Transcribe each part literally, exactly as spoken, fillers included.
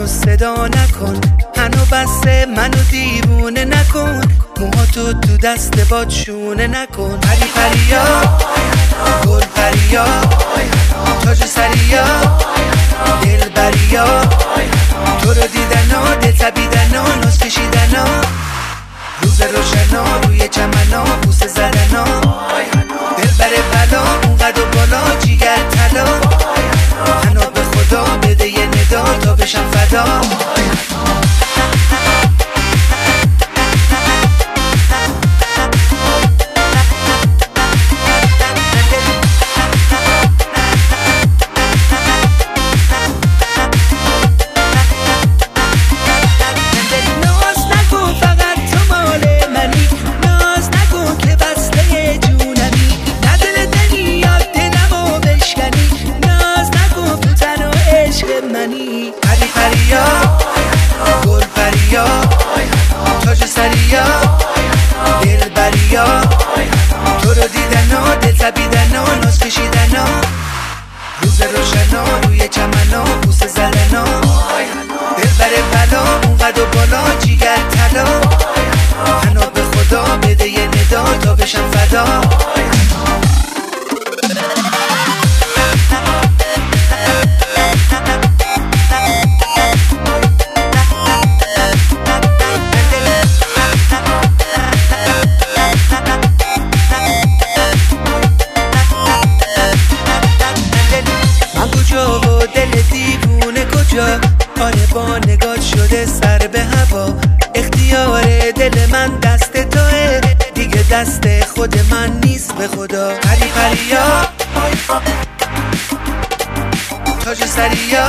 منو صدا نکن، هنو بسته منو دیوونه نکن، موهاتو تو دست باد شونه نکن. پری پریا گل پریا تاج سریا دل بریا، تو رو دیدن ها دل تبیدن ها ناز کشیدن ها، روز روشنا روی چمنا بوسه زدن ها، دل بره بلا اون قد و بالا جیگر طلا، هنو به خدا بده یه ندا تا بشم فدا. پری پریا گل پریا تاج سریا دل بریا، تو رو دیدن ها دل تبیدن ها ناز کشیدن ها، روز روشنا روی چمنا بوسه زدن ها، دل بره بلا اون قد و بالا جیگر طلا، هنو به خدا بده یه ندا تا بشم فدا. و دل دیوونه کجا، آره با نگات شده سر به هوا، اختیار دل من دست توه دیگه دست خود من نیست به خدا. پری پریا تاج سریا،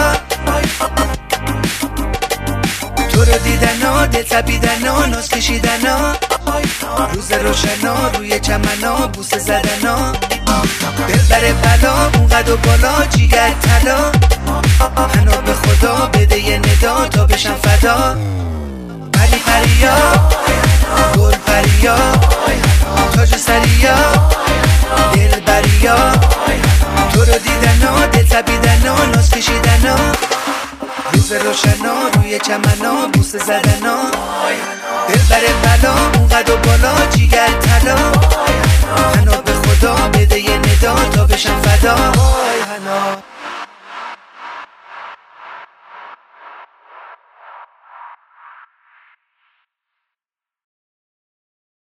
تو رو دیدن ها دل تبیدن ها ناز کشیدن ها، روز روشنا روی چمنا بوسه زدن ها، دل بره بلا اون قد و بالا جیگر طلا، هنو به خدا بده یه ندا تا بشم فدا. پری پریا گل پریا تاج سریا دل بریا، تو رو دیدن ها دل تبیدن ها ناز کشیدن ها، روز روشنا روی چمنا بوسه زدن ها، دل بره بلا اون قد و بالا